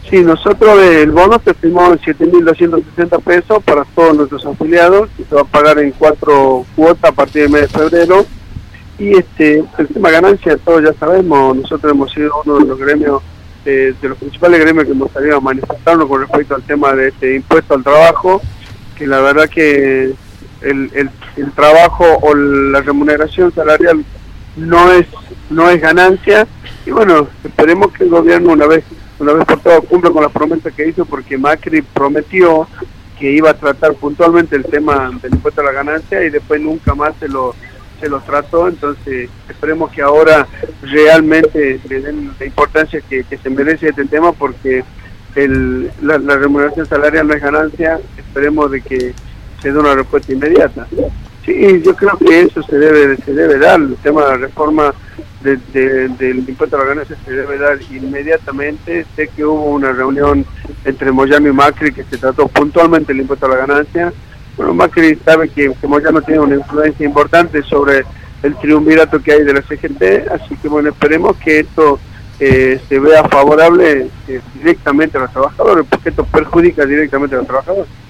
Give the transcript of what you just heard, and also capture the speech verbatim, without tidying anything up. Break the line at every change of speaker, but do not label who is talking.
Sí, nosotros el bono se firmó en siete mil doscientos sesenta pesos para todos nuestros afiliados y se va a pagar en cuatro cuotas a partir del mes de febrero. Y este el tema ganancia, todos ya sabemos, nosotros hemos sido uno de los gremios, eh, de los principales gremios que hemos salido a manifestarnos con respecto al tema de este impuesto al trabajo, que la verdad que el, el, el trabajo o la remuneración salarial no es no es ganancia, y bueno, esperemos que el gobierno una vez una vez por todas cumpla con las promesas que hizo, porque Macri prometió que iba a tratar puntualmente el tema del impuesto a la ganancia y después nunca más se lo se lo trató. Entonces esperemos que ahora realmente le den la importancia que, que se merece este tema, porque el, la, la remuneración salarial no es ganancia. Esperemos de que se dé una respuesta inmediata. Sí, yo creo que eso se debe se debe dar, el tema de la reforma de, de, del impuesto a la ganancia se debe dar inmediatamente. Sé que hubo una reunión entre Moyano y Macri que se trató puntualmente el impuesto a la ganancia. Bueno, Macri sabe que, que Moyano tiene una influencia importante sobre el triunvirato que hay de la C G T, así que bueno, esperemos que esto eh, se vea favorable eh, directamente a los trabajadores, porque esto perjudica directamente a los trabajadores.